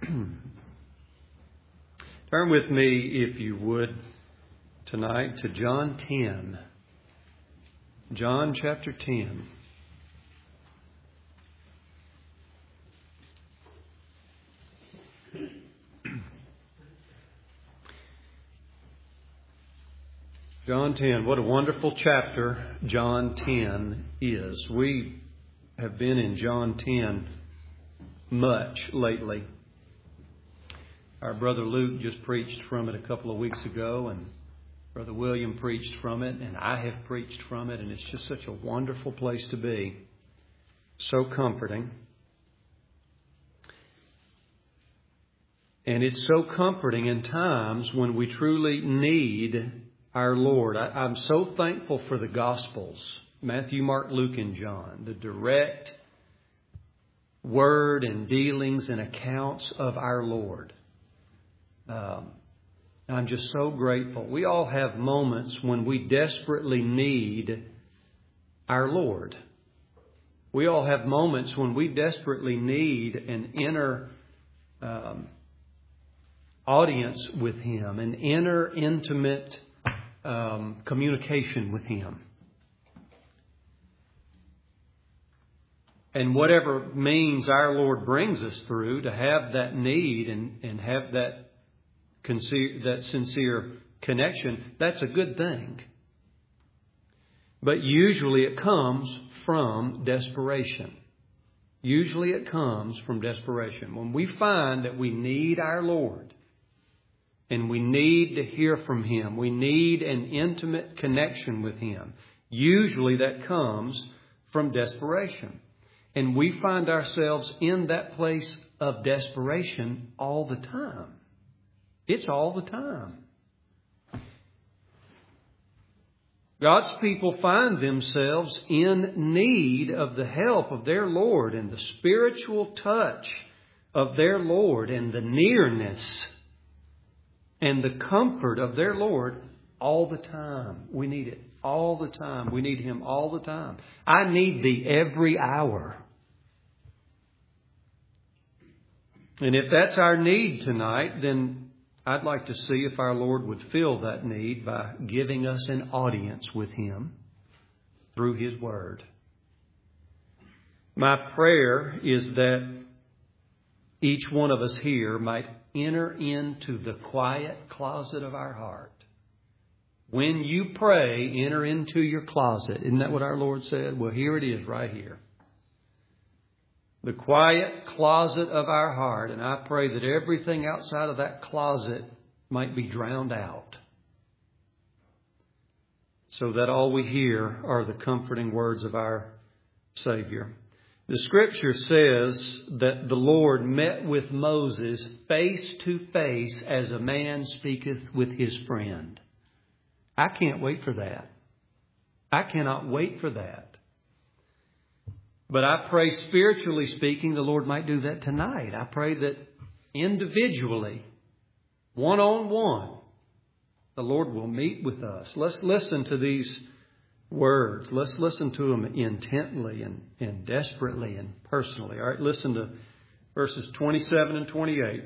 Turn with me, if you would, tonight to John 10. John chapter 10. John 10. What a wonderful chapter John 10 is. We have been in John 10 much lately. Our brother Luke just preached from it a couple of weeks ago, and Brother William preached from it, and I have preached from it, and it's just such a wonderful place to be. So comforting. And it's so comforting in times when we truly need our Lord. I'm so thankful for the Gospels, Matthew, Mark, Luke, and John, the direct word and dealings and accounts of our Lord. I'm just so grateful. We all have moments when we desperately need our Lord. We all have moments when we desperately need an inner audience with Him, an inner intimate communication with Him. And whatever means our Lord brings us through to have that need and have that sincere connection, that's a good thing. But usually it comes from desperation. Usually it comes from desperation. When we find that we need our Lord and we need to hear from Him, we need an intimate connection with Him, usually that comes from desperation. And we find ourselves in that place of desperation all the time. It's all the time. God's people find themselves in need of the help of their Lord and the spiritual touch of their Lord and the nearness and the comfort of their Lord all the time. We need it all the time. We need Him all the time. I need Thee every hour. And if that's our need tonight, then I'd like to see if our Lord would fill that need by giving us an audience with Him through His Word. My prayer is that each one of us here might enter into the quiet closet of our heart. When you pray, enter into your closet. Isn't that what our Lord said? Well, here it is right here. The quiet closet of our heart. And I pray that everything outside of that closet might be drowned out, so that all we hear are the comforting words of our Savior. The Scripture says that the Lord met with Moses face to face as a man speaketh with his friend. I can't wait for that. I cannot wait for that. But I pray, spiritually speaking, the Lord might do that tonight. I pray that individually, one-on-one, the Lord will meet with us. Let's listen to these words. Let's listen to them intently and desperately and personally. All right, listen to verses 27 and 28.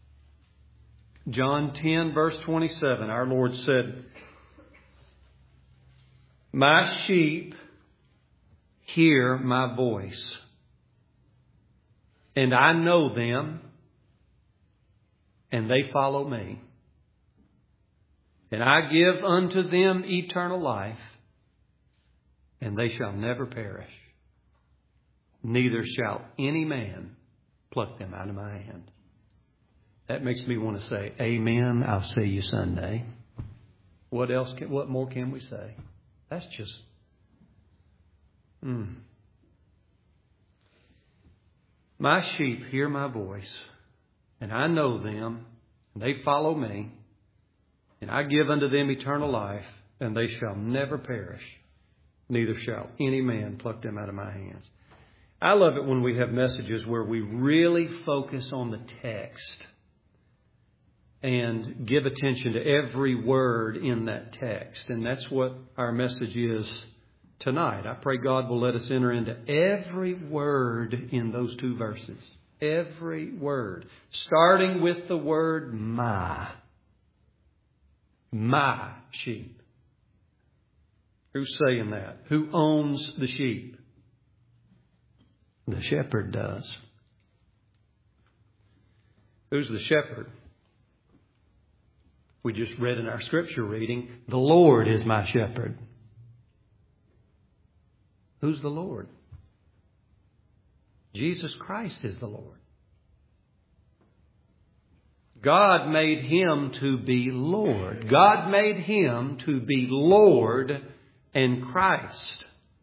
John 10, verse 27, our Lord said, "My sheep hear my voice, and I know them, and they follow me. And I give unto them eternal life, and they shall never perish. Neither shall any man pluck them out of my hand." That makes me want to say, amen, I'll see you Sunday. What more can we say? That's just... My sheep hear my voice, and I know them, and they follow me, and I give unto them eternal life, and they shall never perish, neither shall any man pluck them out of my hands. I love it when we have messages where we really focus on the text and give attention to every word in that text. And that's what our message is tonight. I pray God will let us enter into every word in those two verses. Every word. Starting with the word my. My sheep. Who's saying that? Who owns the sheep? The shepherd does. Who's the shepherd? We just read in our scripture reading, the Lord is my shepherd. Who's the Lord? Jesus Christ is the Lord. God made Him to be Lord. God made Him to be Lord and Christ.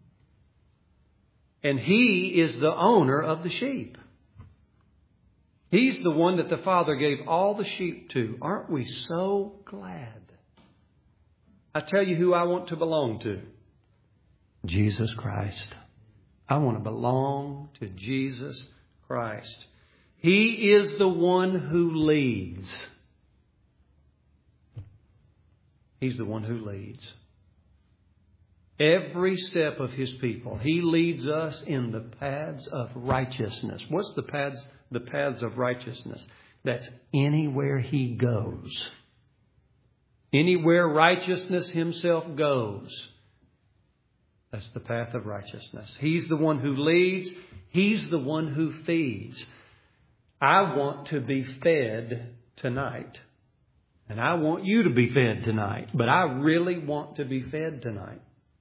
And He is the owner of the sheep. He's the one that the Father gave all the sheep to. Aren't we so glad? I tell you who I want to belong to. Jesus Christ. I want to belong to Jesus Christ. He is the one who leads. He's the one who leads. Every step of His people. He leads us in the paths of righteousness. What's the paths? The paths of righteousness. That's anywhere He goes. Anywhere righteousness Himself goes. That's the path of righteousness. He's the one who leads. He's the one who feeds. I want to be fed tonight. And I want you to be fed tonight. But I really want to be fed tonight.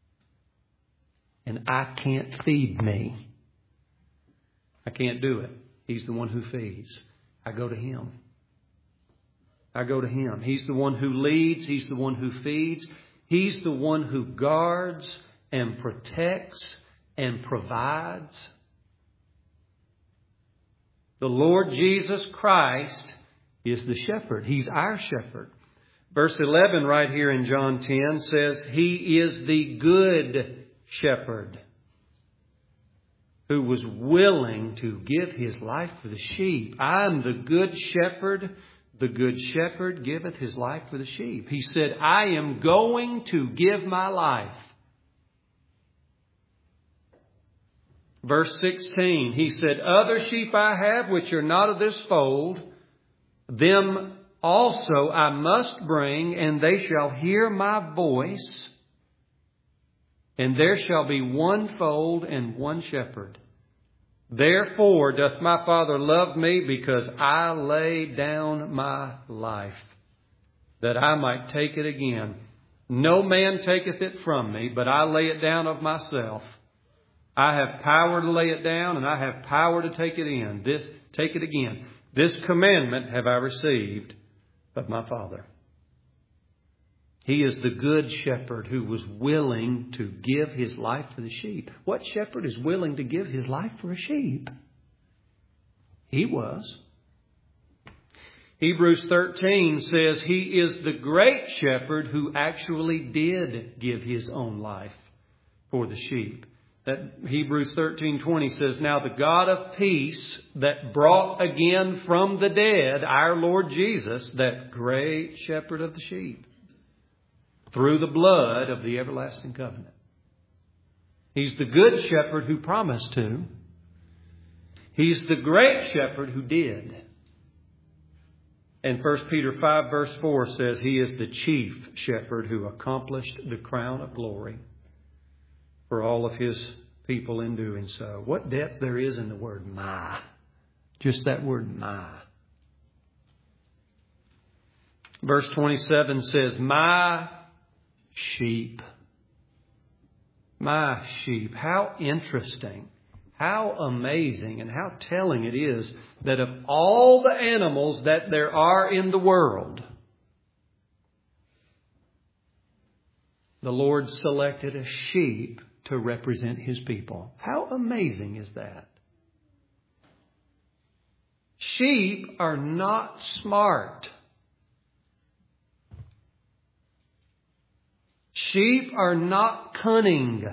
And I can't feed me. I can't do it. He's the one who feeds. I go to Him. I go to Him. He's the one who leads. He's the one who feeds. He's the one who guards and protects and provides. The Lord Jesus Christ is the shepherd. He's our shepherd. Verse 11 right here in John 10 says, He is the good shepherd who was willing to give His life for the sheep. I am the good shepherd. The good shepherd giveth His life for the sheep. He said, I am going to give my life. Verse 16, He said, Other sheep I have which are not of this fold, them also I must bring, and they shall hear my voice. And there shall be one fold and one shepherd. Therefore doth my Father love me, because I lay down my life, that I might take it again. No man taketh it from me, but I lay it down of myself. I have power to lay it down, and I have power to take it again. This commandment have I received of my Father. He is the good shepherd who was willing to give His life for the sheep. What shepherd is willing to give his life for a sheep? He was. Hebrews 13 says He is the great shepherd who actually did give His own life for the sheep. That Hebrews 13:20 says, Now the God of peace that brought again from the dead our Lord Jesus, that great shepherd of the sheep, through the blood of the everlasting covenant. He's the good shepherd who promised to. He's the great shepherd who did. And 1 Peter 5 verse 4 says He is the chief shepherd who accomplished the crown of glory for all of His people in doing so. What depth there is in the word my. Just that word my. Verse 27 says, My sheep. My sheep. How interesting. How amazing and how telling it is that of all the animals that there are in the world, the Lord selected a sheep to represent His people. How amazing is that? Sheep are not smart. Sheep are not cunning.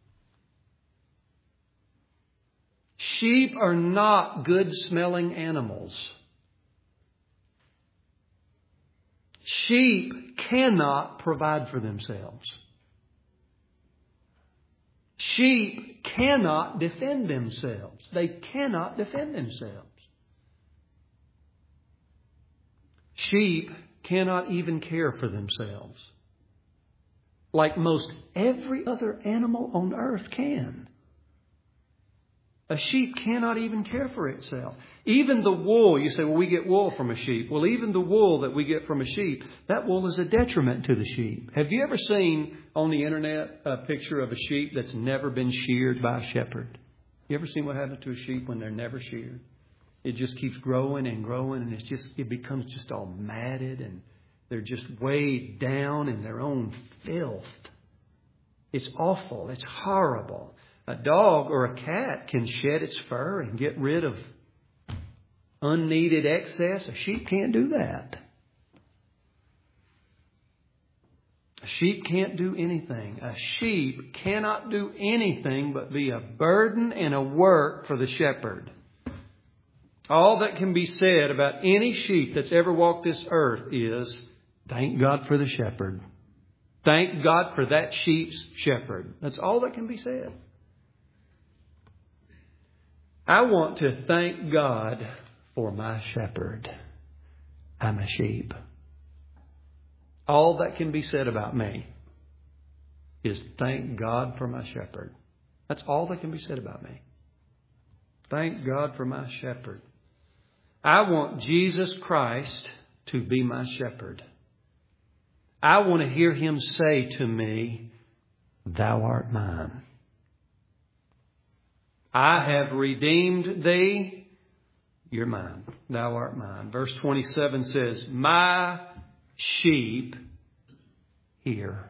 Sheep are not good-smelling animals. Sheep cannot provide for themselves. Sheep cannot defend themselves. They cannot defend themselves. sheep cannot even care for themselves, like most every other animal on earth can. A sheep cannot even care for itself. Even the wool, you say, well, we get wool from a sheep. Well, even the wool that we get from a sheep, that wool is a detriment to the sheep. Have you ever seen on the internet a picture of a sheep that's never been sheared by a shepherd? You ever seen what happens to a sheep when they're never sheared? It just keeps growing and growing, and it becomes just all matted, and they're just weighed down in their own filth. It's awful. It's horrible. A dog or a cat can shed its fur and get rid of unneeded excess. A sheep can't do that. A sheep can't do anything. A sheep cannot do anything but be a burden and a work for the shepherd. All that can be said about any sheep that's ever walked this earth is, thank God for the shepherd. Thank God for that sheep's shepherd. That's all that can be said. I want to thank God for my shepherd. I'm a sheep. All that can be said about me is thank God for my shepherd. That's all that can be said about me. Thank God for my shepherd. I want Jesus Christ to be my shepherd. I want to hear Him say to me, Thou art mine. I have redeemed thee. You're mine. Thou art mine. Verse 27 says, My sheep hear.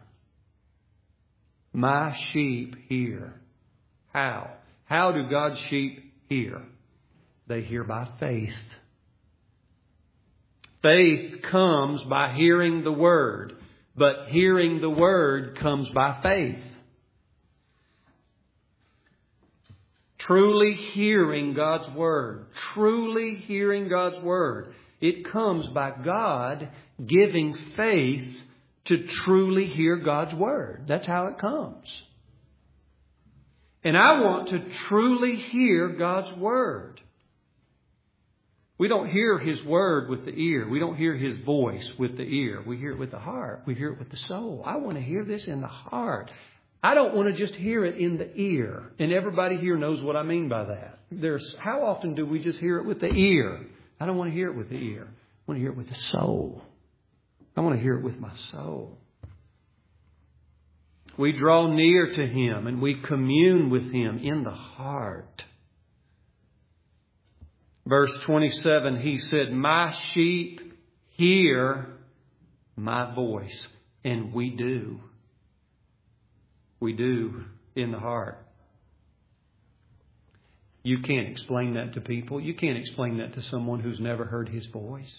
My sheep hear. How? How do God's sheep hear? They hear by faith. Faith comes by hearing the Word, but hearing the Word comes by faith. Truly hearing God's Word. Truly hearing God's Word. It comes by God giving faith to truly hear God's Word. That's how it comes. And I want to truly hear God's Word. We don't hear His Word with the ear. We don't hear His voice with the ear. We hear it with the heart. We hear it with the soul. I want to hear this in the heart. I don't want to just hear it in the ear. And everybody here knows what I mean by that. How often do we just hear it with the ear? I don't want to hear it with the ear. I want to hear it with the soul. I want to hear it with my soul. We draw near to Him and we commune with Him in the heart. Verse 27, He said, My sheep hear my voice. And we do. We do in the heart. You can't explain that to people. You can't explain that to someone who's never heard His voice.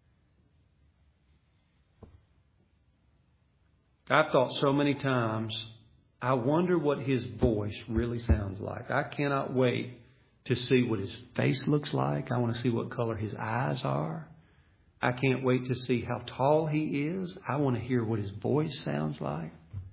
I've thought so many times, I wonder what His voice really sounds like. I cannot wait to see what His face looks like. I want to see what color His eyes are. I can't wait to see how tall He is. I want to hear what His voice sounds like.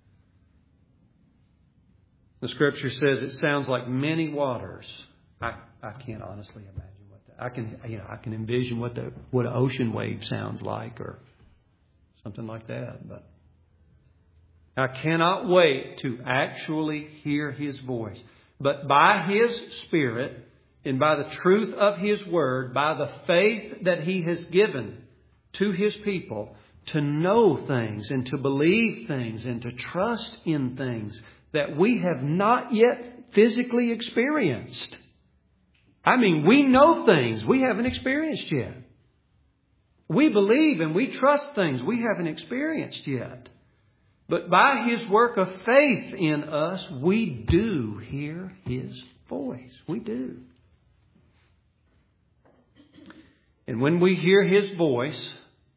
The Scripture says it sounds like many waters. I can't honestly imagine what that. I can envision what an ocean wave sounds like or something like that. But I cannot wait to actually hear His voice. But by His Spirit and by the truth of His Word, by the faith that He has given to His people to know things and to believe things and to trust in things that we have not yet physically experienced. I mean, we know things we haven't experienced yet. We believe and we trust things we haven't experienced yet. But by His work of faith in us, we do hear His voice. We do. And when we hear His voice,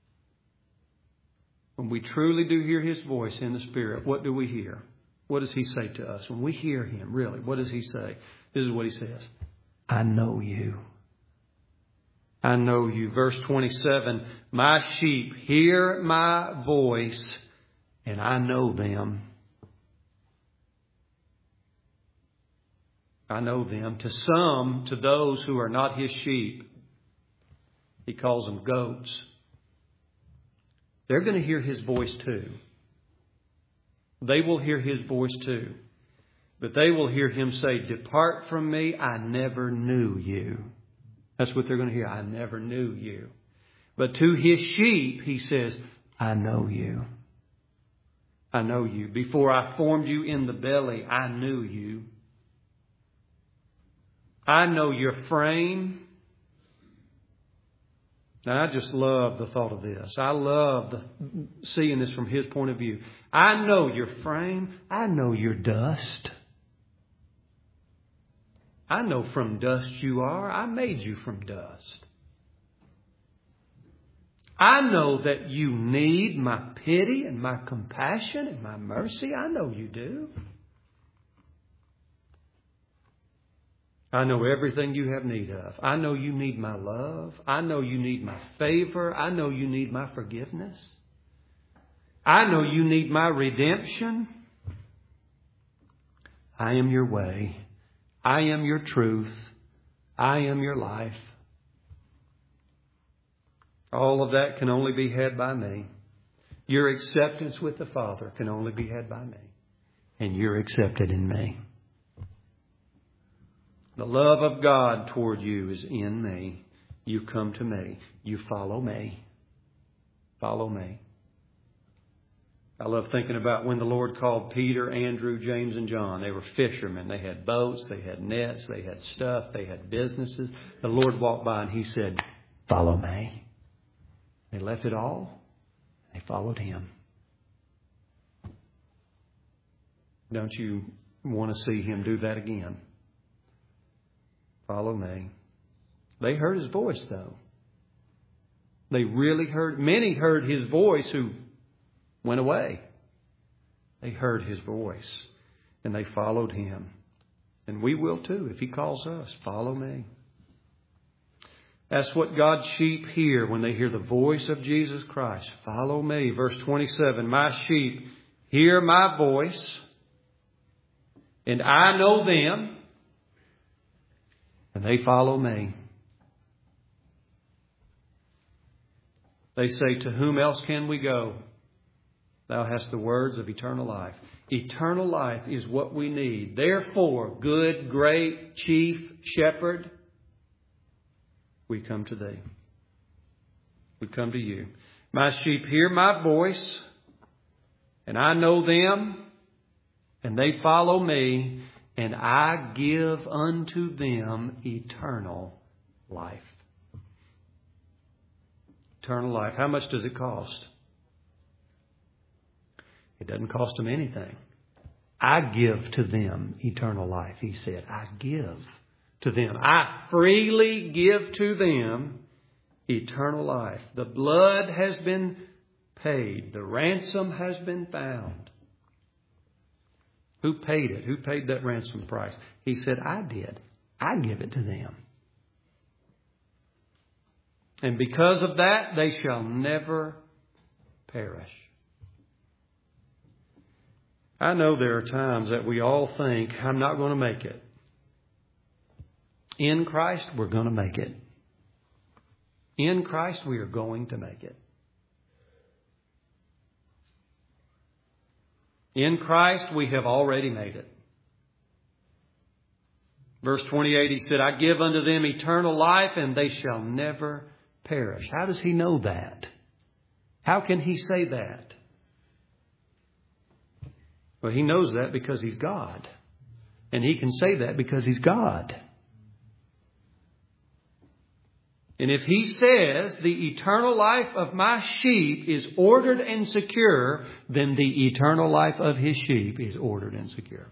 when we truly do hear His voice in the Spirit, what do we hear? What does He say to us? When we hear Him, really, what does He say? This is what He says. I know you. I know you. Verse 27, My sheep hear my voice, and I know them. I know them. To those who are not His sheep, He calls them goats. they're going to hear His voice too. They will hear His voice too. But they will hear Him say, "Depart from me, I never knew you." That's what they're going to hear. "I never knew you." But to His sheep, He says, "I know you. I know you. Before I formed you in the belly, I knew you. I know your frame." Now, I just love the thought of this. I love seeing this from His point of view. I know your frame. I know your dust. I know from dust you are. I made you from dust. I know that you need my pity and my compassion and my mercy. I know you do. I know everything you have need of. I know you need my love. I know you need my favor. I know you need my forgiveness. I know you need my redemption. I am your way. I am your truth. I am your life. All of that can only be had by me. Your acceptance with the Father can only be had by me. And you're accepted in me. The love of God toward you is in me. You come to me. You follow me. Follow me. I love thinking about when the Lord called Peter, Andrew, James, and John. They were fishermen. They had boats. They had nets. They had stuff. They had businesses. The Lord walked by and He said, "Follow me." They left it all. They followed Him. Don't you want to see Him do that again? Follow me. They heard His voice, though. They really heard. Many heard His voice who went away. They heard His voice and they followed Him. And we will too if He calls us. Follow me. That's what God's sheep hear when they hear the voice of Jesus Christ. Follow me. Verse 27, "My sheep hear my voice, and I know them, and they follow me." They say, "To whom else can we go? Thou hast the words of eternal life." Eternal life is what we need. Therefore, good, great chief shepherd, we come to Thee. We come to You. "My sheep hear my voice, and I know them, and they follow me, and I give unto them eternal life." Eternal life. How much does it cost? It doesn't cost them anything. I give to them eternal life, He said. I give to them. I freely give to them eternal life. The blood has been paid. The ransom has been found. Who paid it? Who paid that ransom price? He said, I did. I give it to them. And because of that, they shall never perish. I know there are times that we all think, I'm not going to make it. In Christ, we're going to make it. In Christ, we are going to make it. In Christ, we have already made it. Verse 28, He said, I give unto them eternal life, and they shall never perish. How does He know that? How can He say that? Well, He knows that because He's God. And He can say that because He's God. And if He says the eternal life of my sheep is ordered and secure, then the eternal life of His sheep is ordered and secure.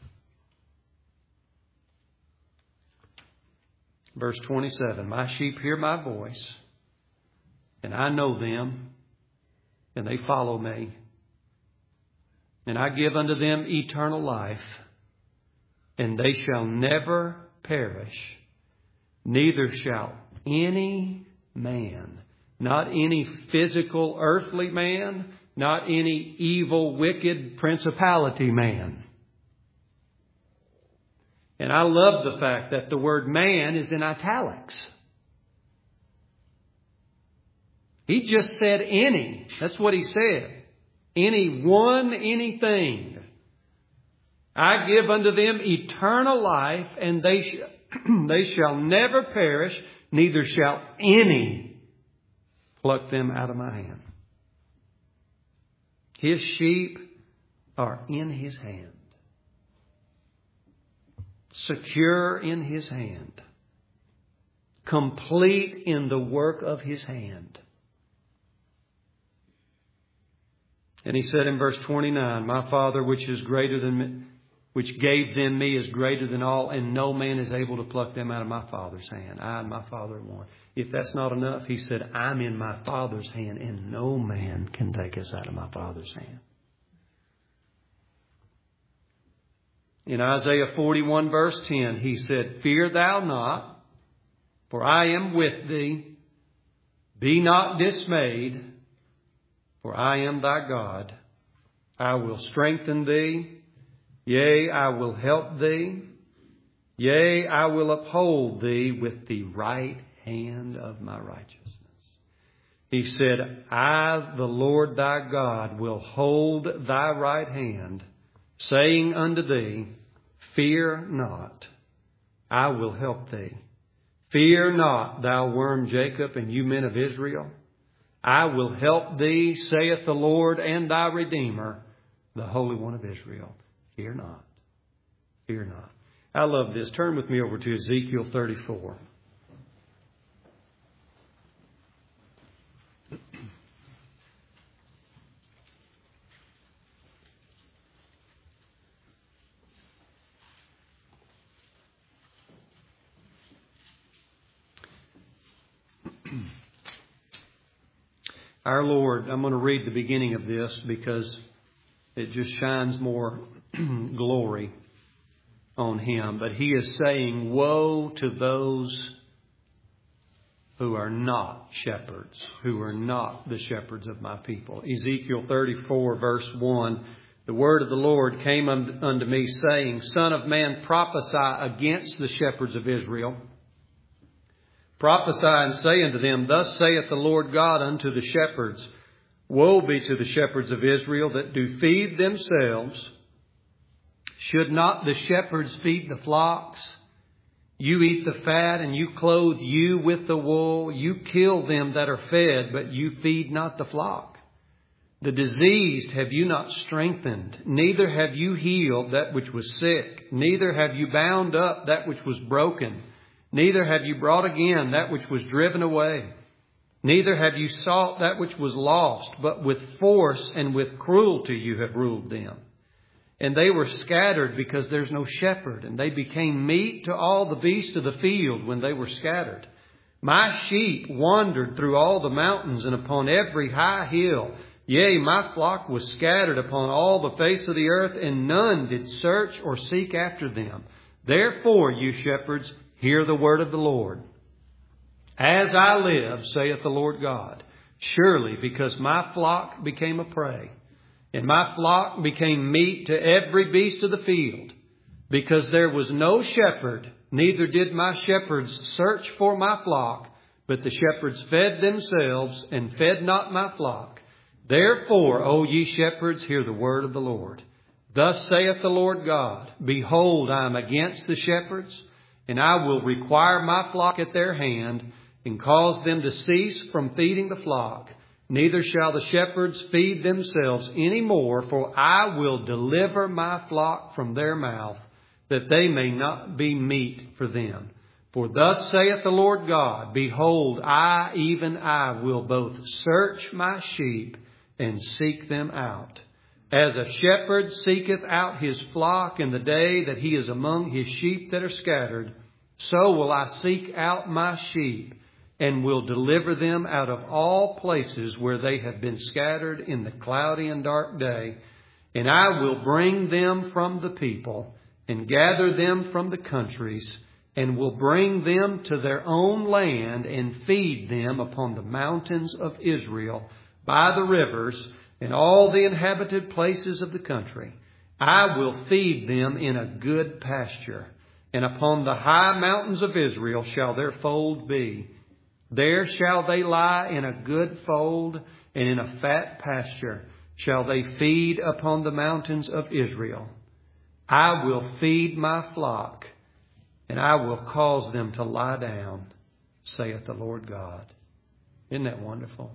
Verse 27, my sheep hear my voice, and I know them, and they follow me. And I give unto them eternal life, and they shall never perish, neither shall any man, not any physical earthly man, not any evil, wicked principality man. And I love the fact that the word man is in italics. He just said any. That's what he said. Anyone, anything. I give unto them eternal life, and they shall never perish, neither shall any pluck them out of my hand. His sheep are in His hand. Secure in His hand. Complete in the work of His hand. And He said in verse 29, My Father which is greater than me, which gave them me is greater than all, and no man is able to pluck them out of my Father's hand. I and my Father are one. If that's not enough, He said, I'm in my Father's hand, and no man can take us out of my Father's hand. In Isaiah 41 verse 10, He said, Fear thou not, for I am with thee. Be not dismayed, for I am thy God. I will strengthen thee. Yea, I will help thee. Yea, I will uphold thee with the right hand of my righteousness. He said, I, the Lord thy God, will hold thy right hand, saying unto thee, Fear not, I will help thee. Fear not, thou worm Jacob, and you men of Israel. I will help thee, saith the Lord and thy Redeemer, the Holy One of Israel. Fear not. Fear not. I love this. Turn with me over to Ezekiel 34. Our Lord, I'm going to read the beginning of this because it just shines more glory on Him. But He is saying, woe to those who are not shepherds, who are not the shepherds of my people. Ezekiel 34 verse 1, the word of the Lord came unto me, saying, Son of man, prophesy against the shepherds of Israel. Prophesy and say unto them, Thus saith the Lord God unto the shepherds, Woe be to the shepherds of Israel that do feed themselves. Should not the shepherds feed the flocks? You eat the fat, and you clothe you with the wool. You kill them that are fed, but you feed not the flock. The diseased have you not strengthened, neither have you healed that which was sick, neither have you bound up that which was broken, neither have you brought again that which was driven away. Neither have you sought that which was lost, but with force and with cruelty you have ruled them. And they were scattered because there's no shepherd, and they became meat to all the beasts of the field when they were scattered. My sheep wandered through all the mountains and upon every high hill. Yea, my flock was scattered upon all the face of the earth, and none did search or seek after them. Therefore, you shepherds, hear the word of the Lord. As I live, saith the Lord God, surely because my flock became a prey, and my flock became meat to every beast of the field, because there was no shepherd, neither did my shepherds search for my flock, but the shepherds fed themselves and fed not my flock. Therefore, O ye shepherds, hear the word of the Lord. Thus saith the Lord God, Behold, I am against the shepherds, and I will require my flock at their hand, and cause them to cease from feeding the flock. Neither shall the shepherds feed themselves any more, for I will deliver my flock from their mouth, that they may not be meat for them. For thus saith the Lord God, Behold, I, even I, will both search my sheep and seek them out. As a shepherd seeketh out his flock in the day that he is among his sheep that are scattered, so will I seek out my sheep, and will deliver them out of all places where they have been scattered in the cloudy and dark day. And I will bring them from the people, and gather them from the countries, and will bring them to their own land, and feed them upon the mountains of Israel, by the rivers, and all the inhabited places of the country. I will feed them in a good pasture, and upon the high mountains of Israel shall their fold be. There shall they lie in a good fold, and in a fat pasture shall they feed upon the mountains of Israel. I will feed my flock, and I will cause them to lie down, saith the Lord God. Isn't that wonderful?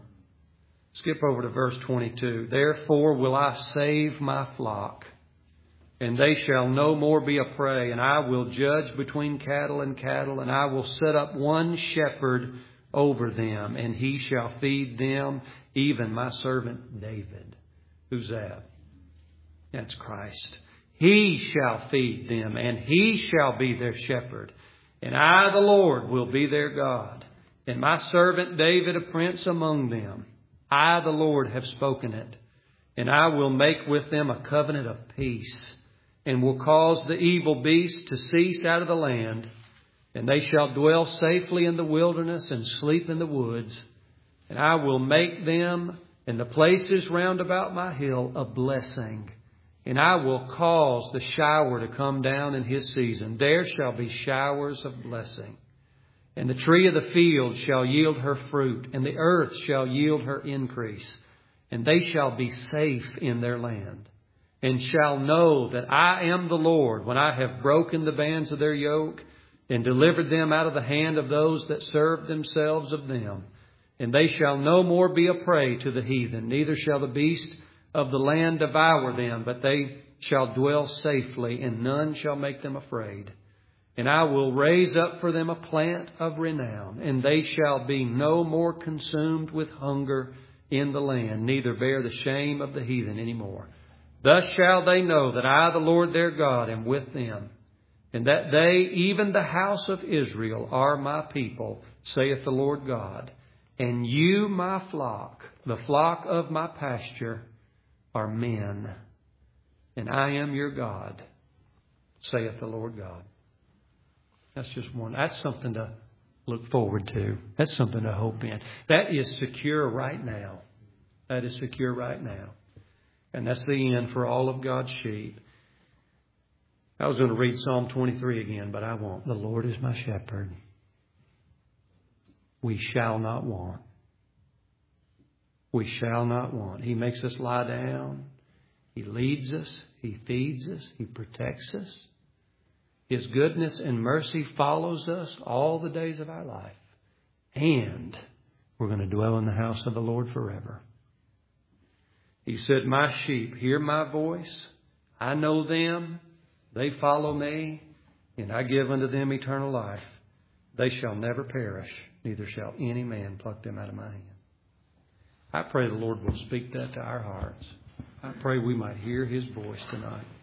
Skip over to verse 22. Therefore will I save my flock, and they shall no more be a prey, and I will judge between cattle, and I will set up one shepherd over them, and he shall feed them, even my servant David. Who's that? That's Christ. He shall feed them, and he shall be their shepherd. And I, the Lord, will be their God, and my servant David a prince among them. I, the Lord, have spoken it, and I will make with them a covenant of peace, and will cause the evil beast to cease out of the land, and they shall dwell safely in the wilderness and sleep in the woods. And I will make them and the places round about my hill a blessing, and I will cause the shower to come down in his season. There shall be showers of blessing. And the tree of the field shall yield her fruit, and the earth shall yield her increase. And they shall be safe in their land, and shall know that I am the Lord, when I have broken the bands of their yoke, and delivered them out of the hand of those that served themselves of them. And they shall no more be a prey to the heathen, neither shall the beast of the land devour them, but they shall dwell safely, and none shall make them afraid. And I will raise up for them a plant of renown, and they shall be no more consumed with hunger in the land, neither bear the shame of the heathen any more. Thus shall they know that I, the Lord their God, am with them, and that they, even the house of Israel, are my people, saith the Lord God. And you, my flock, the flock of my pasture, are men, and I am your God, saith the Lord God. That's just one. That's something to look forward to. That's something to hope in. That is secure right now. That is secure right now. And that's the end for all of God's sheep. I was going to read Psalm 23 again, but I won't. The Lord is my shepherd. We shall not want. We shall not want. He makes us lie down. He leads us. He feeds us. He protects us. His goodness and mercy follows us all the days of our life. And we're going to dwell in the house of the Lord forever. He said, my sheep hear my voice. I know them. They follow me. And I give unto them eternal life. They shall never perish. Neither shall any man pluck them out of my hand. I pray the Lord will speak that to our hearts. I pray we might hear his voice tonight.